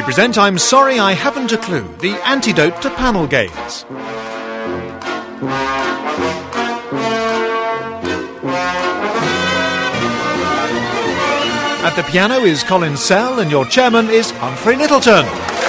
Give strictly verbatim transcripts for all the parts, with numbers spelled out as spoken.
present I'm Sorry I Haven't a Clue, the antidote to panel games. At the piano is Colin Sell and your chairman is Humphrey Littleton.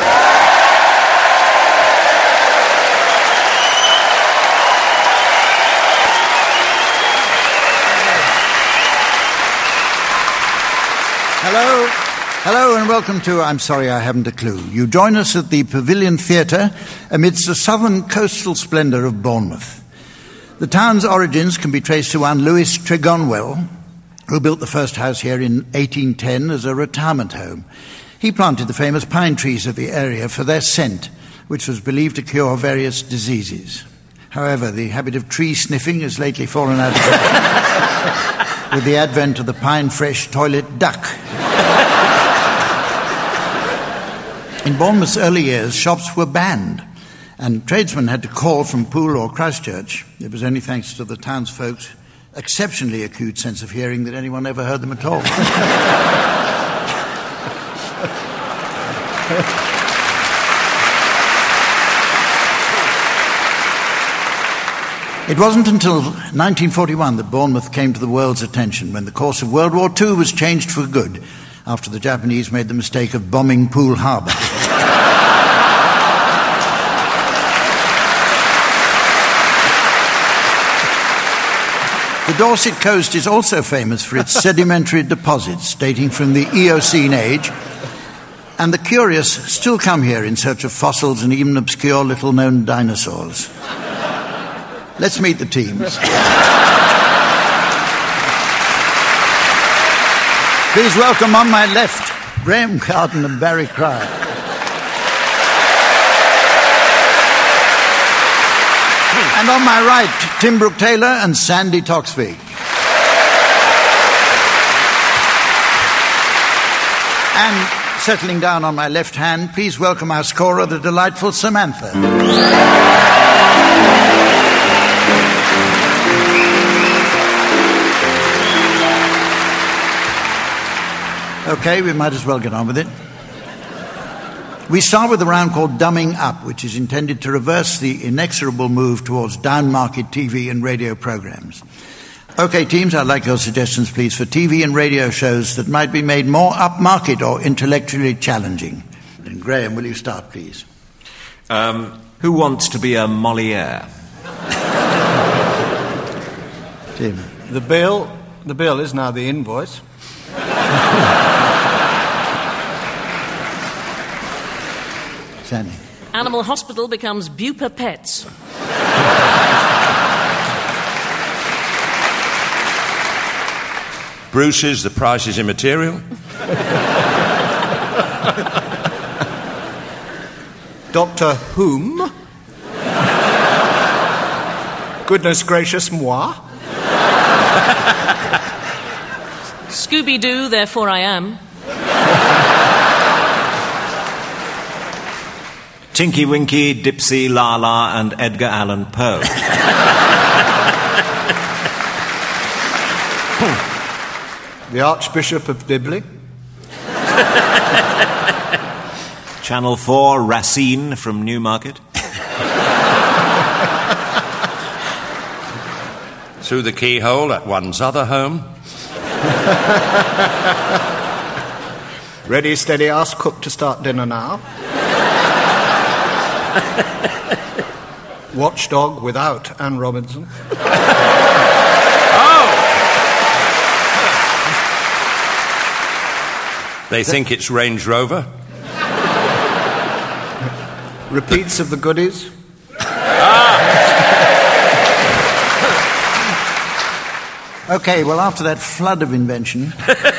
Hello, hello and welcome to I'm Sorry I Haven't a Clue. You join us at the Pavilion Theatre amidst the southern coastal splendour of Bournemouth. The town's origins can be traced to one Lewis Tregonwell, who built the first house here in eighteen ten as a retirement home. He planted the famous pine trees of the area for their scent, which was believed to cure various diseases. However, the habit of tree sniffing has lately fallen out of fashion with the advent of the Pine Fresh toilet duck. In Bournemouth's early years, shops were banned, and tradesmen had to call from Poole or Christchurch. It was only thanks to the townsfolk's exceptionally acute sense of hearing that anyone ever heard them at all. It wasn't until nineteen forty-one that Bournemouth came to the world's attention, when the course of World War Two was changed for good after the Japanese made the mistake of bombing Poole Harbour. The Dorset coast is also famous for its sedimentary deposits dating from the Eocene age, and the curious still come here in search of fossils and even obscure little-known dinosaurs. Let's meet the teams. Please welcome on my left, Graham Carden and Barry Cryer. And on my right, Tim Brooke-Taylor and Sandy Toksvig. And settling down on my left hand, please welcome our scorer, the delightful Samantha. Okay, we might as well get on with it. We start with a round called Dumbing Up, which is intended to reverse the inexorable move towards down-market T V and radio programmes. Okay, teams, I'd like your suggestions, please, for T V and radio shows that might be made more upmarket or intellectually challenging. And Graham, will you start, please? Um, who wants to be a Molière? Tim. The bill, the bill is now the invoice. Sandy. Animal Hospital becomes Bupa Pets. Bruce's The Price is Immaterial. Doctor Whom? Goodness gracious moi. Scooby-Doo, Therefore I Am. Tinky Winky, Dipsy, Lala and Edgar Allan Poe. The Archbishop of Dibley. Channel four, Racine from Newmarket. Through the Keyhole at One's Other Home. Ready, steady, ask cook to start dinner now. Watchdog without Anne Robinson. Oh! They think it's Range Rover. Repeats of the Goodies. Okay, well, after that flood of invention,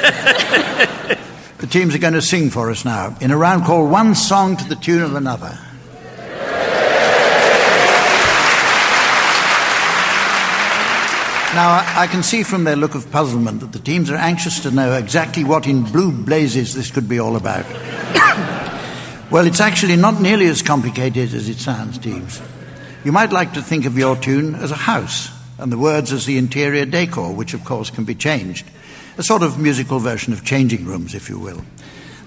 the teams are going to sing for us now in a round called One Song to the Tune of Another. Now, I can see from their look of puzzlement that the teams are anxious to know exactly what in blue blazes this could be all about. Well, it's actually not nearly as complicated as it sounds, teams. You might like to think of your tune as a house, and the words as the interior decor, which of course can be changed. A sort of musical version of Changing Rooms, if you will.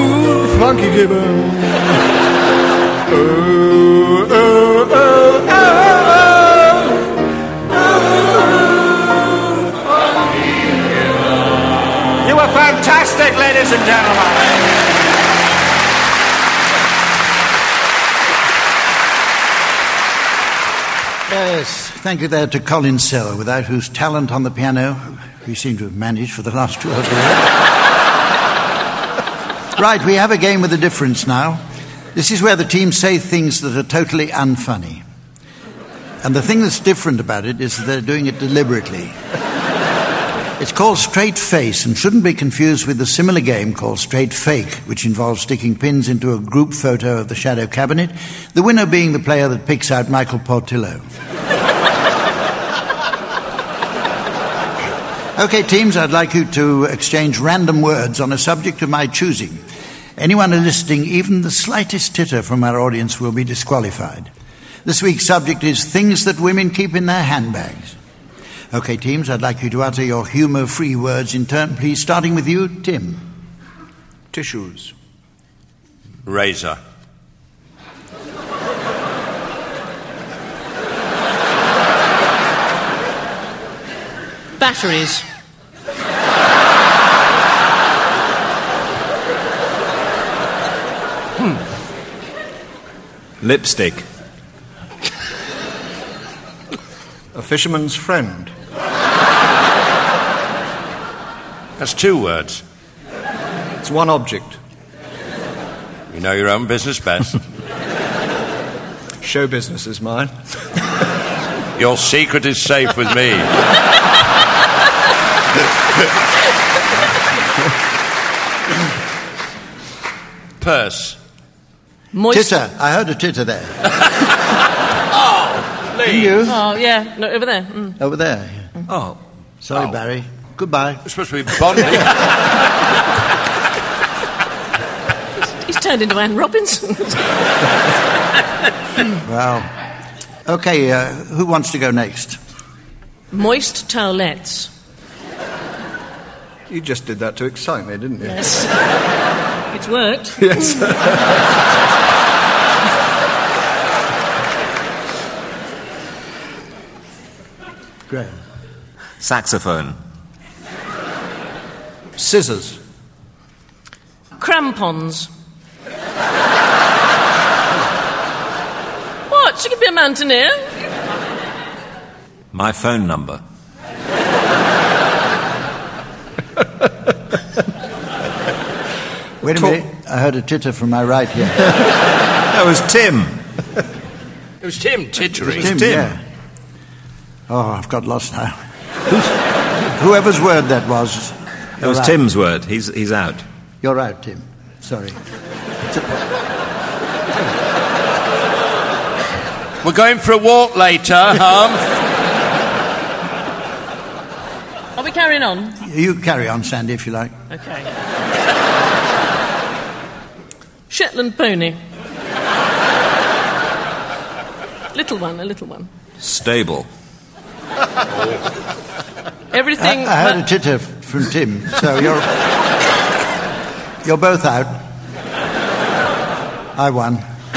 Yes, thank you there to Colin Sell, without whose talent on the piano we seem to have managed for the last twelve years. Right, we have a game with a difference now. This is where the teams say things that are totally unfunny. And the thing that's different about it is that they're doing it deliberately. It's called Straight Face and shouldn't be confused with the similar game called Straight Fake, which involves sticking pins into a group photo of the Shadow Cabinet, the winner being the player that picks out Michael Portillo. Okay, teams, I'd like you to exchange random words on a subject of my choosing. Anyone eliciting even the slightest titter from our audience will be disqualified. This week's subject is things that women keep in their handbags. Okay, teams, I'd like you to utter your humour-free words in turn, please, starting with you, Tim. Tissues. Razor. Batteries. Hmm. Lipstick. A fisherman's friend. That's two words. It's one object. You know your own business best. Show business is mine. Your secret is safe with me. Purse. Moist. Titter. I heard a titter there. Oh, please. You? Oh, yeah. No, over there. Mm. Over there. Oh. Sorry, Oh. Barry. Goodbye. It's supposed to be bonding. He's turned into Anne Robinson. Well, okay, uh, who wants to go next? Moist towelettes. You just did that to excite me, didn't you? Yes. It's worked. Yes. Graham. Saxophone. Scissors. Crampons. What? She could be a mountaineer. My phone number. Wait a minute. I heard a titter from my right here. That was Tim. It was Tim tittering. Tim, yeah. Oh, I've got lost now. Who's, whoever's word that was. That was right. Tim's word. He's he's out. You're out, Tim. Sorry. We're going for a walk later, Hum. Are we carrying on? You carry on, Sandy, if you like. Okay. Shetland pony. Little one, a little one. Stable. Everything. I, I heard a titter f- from Tim, so you're you're both out. I won.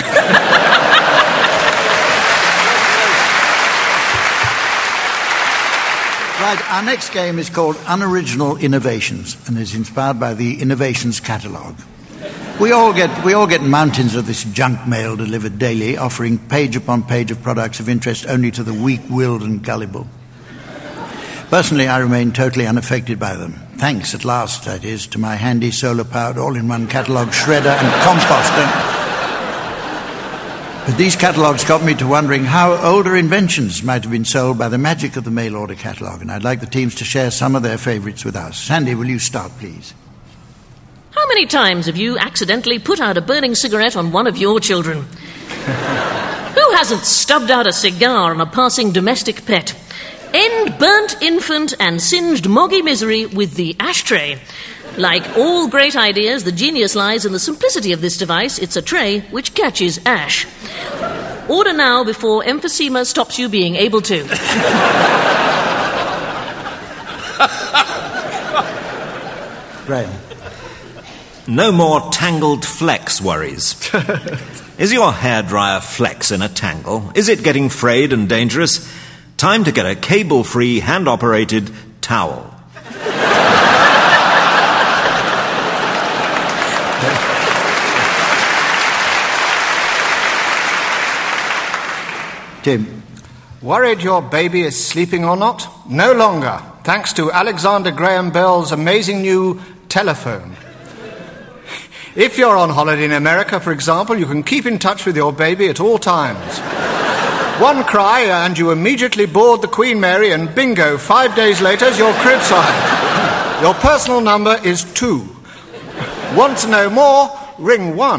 Right, our next game is called Unoriginal Innovations and is inspired by the Innovations Catalogue. We all get we all get mountains of this junk mail delivered daily, offering page upon page of products of interest only to the weak-willed and gullible. Personally, I remain totally unaffected by them. Thanks, at last, that is, to my handy solar-powered all-in-one catalogue shredder and composter. But these catalogues got me to wondering how older inventions might have been sold by the magic of the mail-order catalogue, and I'd like the teams to share some of their favourites with us. Sandy, will you start, please? How many times have you accidentally put out a burning cigarette on one of your children? Who hasn't stubbed out a cigar on a passing domestic pet? End burnt infant and singed moggy misery with the ashtray. Like all great ideas, the genius lies in the simplicity of this device. It's a tray which catches ash. Order now before emphysema stops you being able to. Graham. No more tangled flex worries. Is your hairdryer flex in a tangle? Is it getting frayed and dangerous? Time to get a cable-free, hand-operated towel. Tim. Worried your baby is sleeping or not? No longer, thanks to Alexander Graham Bell's amazing new telephone. If you're on holiday in America, for example, you can keep in touch with your baby at all times. One cry and you immediately board the Queen Mary, and bingo, five days later is your cribside. Your personal number is two. Want to know more? Ring one.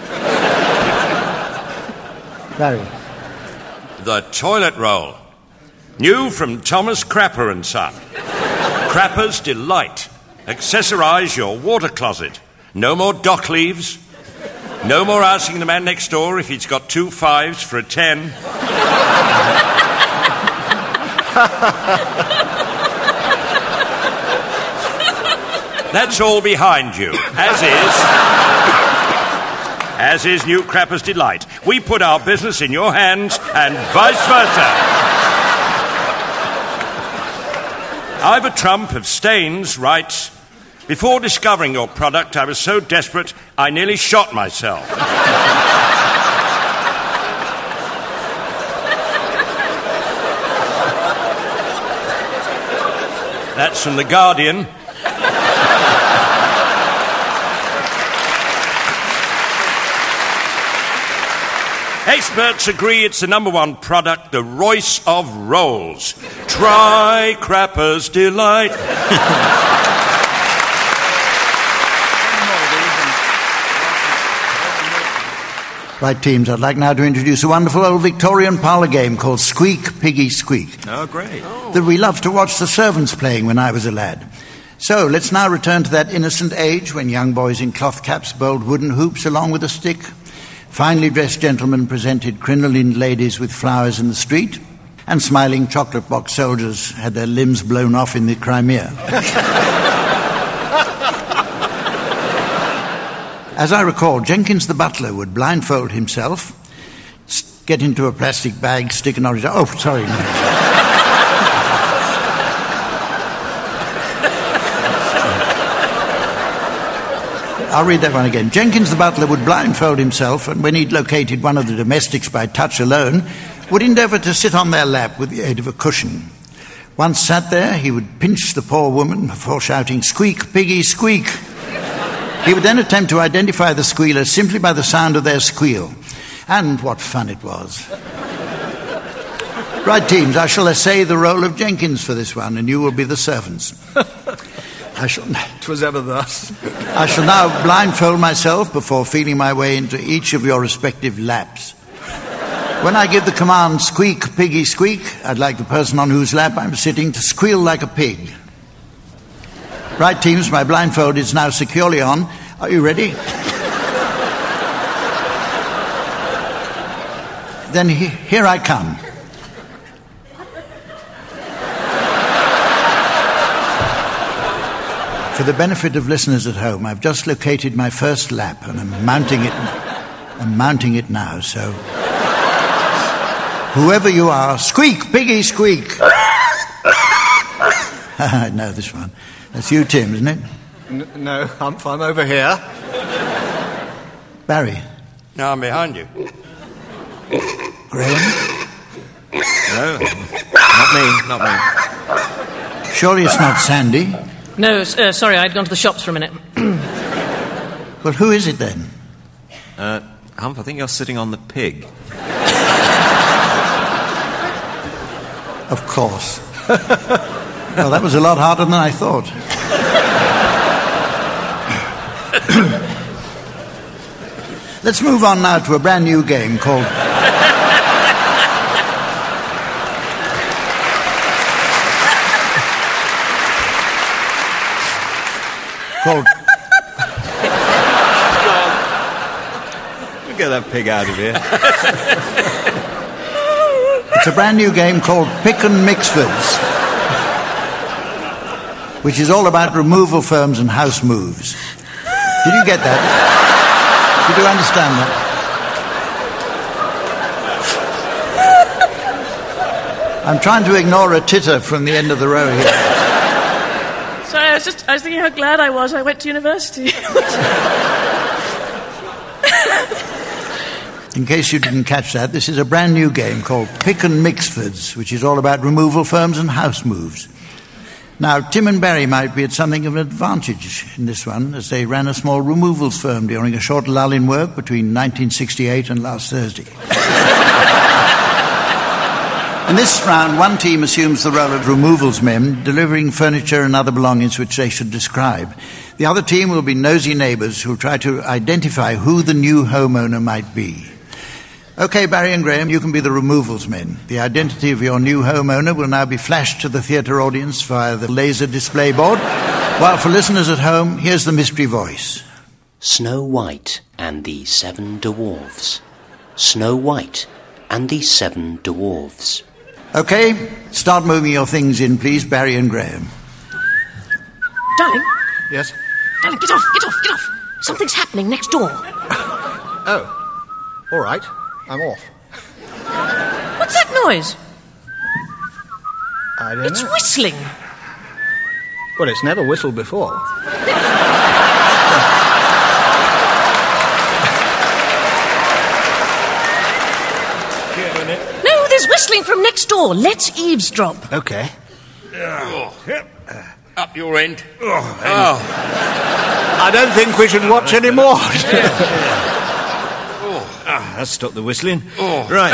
Barry. The toilet roll. New from Thomas Crapper and Son. Crapper's Delight. Accessorise your water closet. No more dock leaves. No more asking the man next door if he's got two fives for a ten. That's all behind you, as is... as is new Crapper's Delight. We put our business in your hands and vice versa. Ivor Trump of Staines writes, before discovering your product, I was so desperate I nearly shot myself. That's from The Guardian. Experts agree it's the number one product, the Royce of rolls. Try Crapper's Delight. Right, teams, I'd like now to introduce a wonderful old Victorian parlour game called Squeak, Piggy, Squeak. Oh, great. Oh. That we loved to watch the servants playing when I was a lad. So, let's now return to that innocent age when young boys in cloth caps bowled wooden hoops along with a stick. Finely dressed gentlemen presented crinolined ladies with flowers in the street, and smiling chocolate box soldiers had their limbs blown off in the Crimea. As I recall, Jenkins the butler would blindfold himself, get into a plastic bag, stick an orange... Oh, sorry. No. I'll read that one again. Jenkins the butler would blindfold himself, and when he'd located one of the domestics by touch alone, would endeavour to sit on their lap with the aid of a cushion. Once sat there, he would pinch the poor woman before shouting, "Squeak, piggy, squeak." He would then attempt to identify the squealer simply by the sound of their squeal. And what fun it was. Right, teams, I shall essay the role of Jenkins for this one, and you will be the servants. I shall... 'Twas ever thus. I shall now blindfold myself before feeling my way into each of your respective laps. When I give the command, "Squeak, piggy, squeak," I'd like the person on whose lap I'm sitting to squeal like a pig. Right, teams, my blindfold is now securely on. Are you ready? Then he- here I come. For the benefit of listeners at home, I've just located my first lap, and I'm mounting it. I'm mounting it now. So, whoever you are, squeak, piggy, squeak. I know this one. That's you, Tim, isn't it? N- no, Humph, I'm over here. Barry. No, I'm behind you. Graham? No, not me, not me. Surely it's not Sandy. No, uh, sorry, I'd gone to the shops for a minute. Well, who is it then? Uh, Humph, I think you're sitting on the pig. Of course. Well, that was a lot harder than I thought. Let's move on now to a brand new game called... called... Get that pig out of here. It's a brand new game called Pick and Mixfords, which is all about removal firms and house moves. Did you get that? Did you understand that? I'm trying to ignore a titter from the end of the row here. Sorry, I was just I was thinking how glad I was I went to university. In case you didn't catch that, this is a brand new game called Pick and Mixfords, which is all about removal firms and house moves. Now, Tim and Barry might be at something of an advantage in this one, as they ran a small removals firm during a short lull in work between nineteen sixty-eight and last Thursday. In this round, one team assumes the role of removals men, delivering furniture and other belongings which they should describe. The other team will be nosy neighbours who try to identify who the new homeowner might be. OK, Barry and Graham, you can be the removals men. The identity of your new homeowner will now be flashed to the theatre audience via the laser display board, while for listeners at home, here's the mystery voice. Snow White and the Seven Dwarfs. Snow White and the Seven Dwarfs. OK, start moving your things in, please, Barry and Graham. Darling. Yes? Darling, get off, get off, get off. Something's happening next door. Oh, all right. I'm off. What's that noise? I don't It's know. whistling. Well, it's never whistled before. No, there's whistling from next door. Let's eavesdrop. Okay. Up your end. I don't think we should watch any more. Ah, that's stopped the whistling. Right.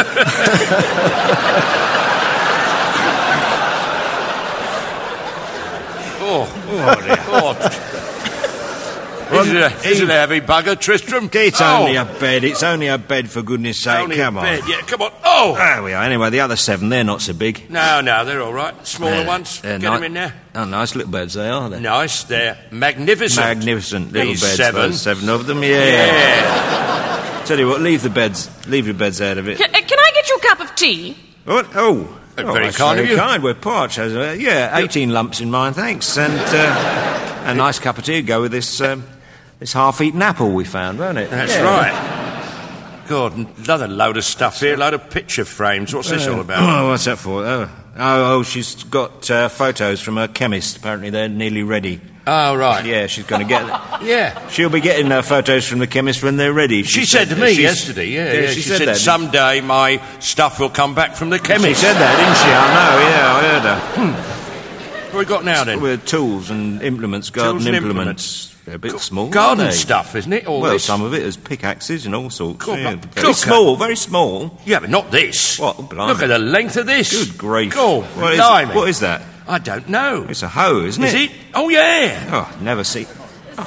Oh, oh, dear. Oh. Is it, a, is it a heavy bugger, Tristram? It's oh. only a bed. It's only a bed, for goodness sake. Only Come a on. bed. Yeah, come on. Oh! There we are. Anyway, the other seven, they're not so big. No, no, they're all right. Smaller They're- ones. they're Get ni- them in there. Oh, nice little beds they are. They're Nice. They're magnificent. magnificent little These beds. seven. those Seven of them, yeah. Yeah. Tell you what, leave the beds. Leave your beds out of it. Can, uh, can I get you a cup of tea? What? Oh. Very oh, that's kind of very you. kind. We're parched. Uh, yeah, eighteen lumps in mine, thanks. And uh, a nice cup of tea to go with this um, this half-eaten apple we found, won't it? That's Yeah. right. God, another load of stuff here, load of picture frames. What's this all about? Oh, what's that for? Oh, oh, oh she's got uh, photos from her chemist. Apparently they're nearly ready. Oh, right. Yeah, she's going to get... Yeah. She'll be getting her photos from the chemist when they're ready. She, said to me she's- yesterday, yeah, yeah, she, she, said, said, that. someday my stuff will come back from the She chemist. said that, didn't she? I know, yeah, I heard her. What have we got now, then? With tools and implements, garden and implements. They're a bit G- small, garden aren't they? stuff, isn't it? All well, this? some of it is pickaxes and all sorts. God, yeah. look- Very look small, at- very small. Yeah, but not this. What? Blimey. Look at the length of this. Good grief. God, what, is, blimey. what is that? I don't know. It's a hoe, isn't Is it? it? Oh, yeah. Oh, never see. Oh,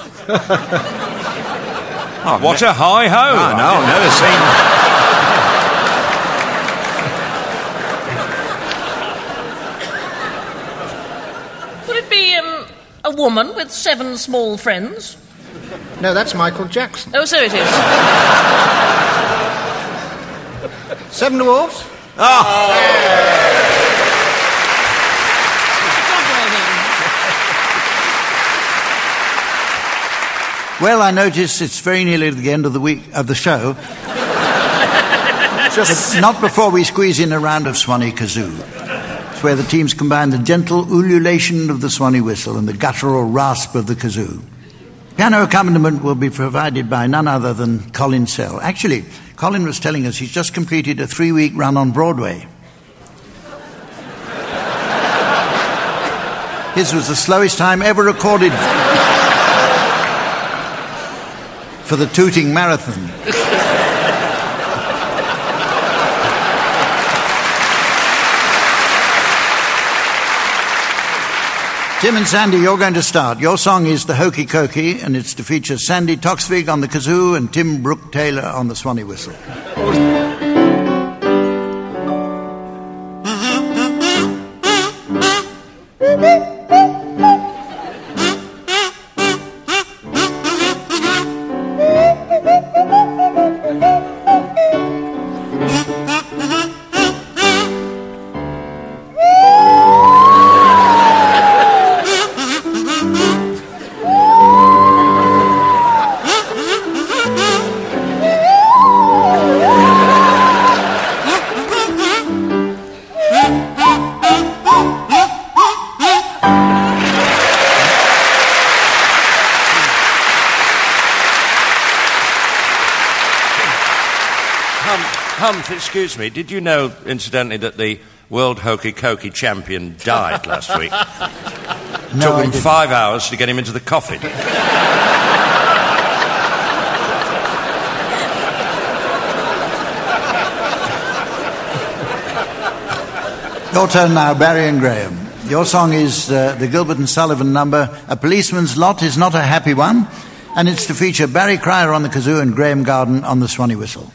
What a high ho. Oh, no, I've never seen. Would it be um, a woman with seven small friends? No, that's Michael Jackson. Oh, so it is. Seven Dwarfs? Well, I notice it's very nearly the end of the week of the show. But not before we squeeze in a round of Swanee Kazoo. It's where the teams combine the gentle ululation of the Swanee whistle and the guttural rasp of the kazoo. Piano accompaniment will be provided by none other than Colin Sell. Actually, Colin was telling us he's just completed a three-week run on Broadway. His was the slowest time ever recorded for the Tooting Marathon. Tim and Sandy, you're going to start. Your song is The Hokey Cokey, and it's to feature Sandy Toksvig on the kazoo and Tim Brooke Taylor on the Swanee whistle. Humph, excuse me, did you know, incidentally, that the World Hokey Cokey champion died last week? No, Took I them didn't. five hours to get him into the coffin. Your turn now, Barry and Graham. Your song is uh, the Gilbert and Sullivan number, A Policeman's Lot Is Not a Happy One, and it's to feature Barry Cryer on the kazoo and Graham Garden on the Swanee whistle.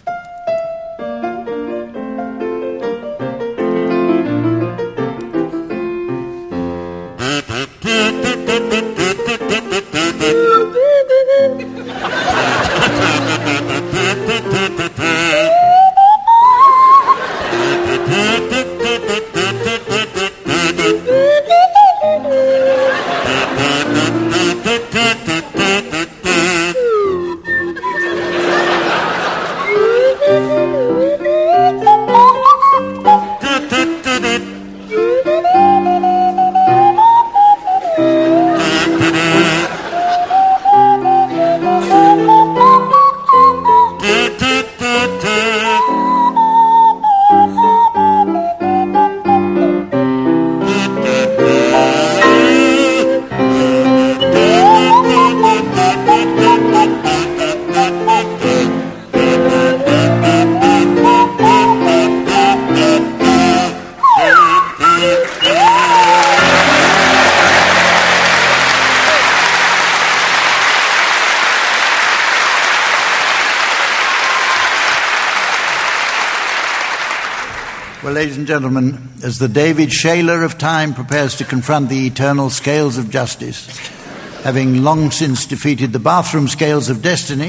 Well, ladies and gentlemen, as the David Shaler of time prepares to confront the eternal scales of justice, having long since defeated the bathroom scales of destiny,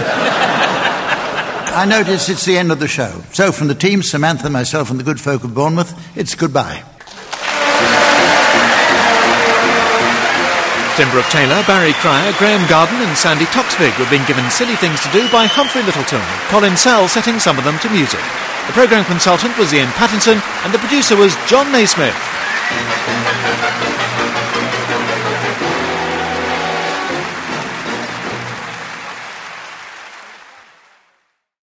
I notice it's the end of the show. So from the team, Samantha, myself and the good folk of Bournemouth, it's goodbye. Tim Brooke Taylor, Barry Cryer, Graham Garden and Sandy Toksvig were being given silly things to do by Humphrey Littleton, Colin Sell setting some of them to music. The programme consultant was Ian Pattinson and the producer was John Naismith.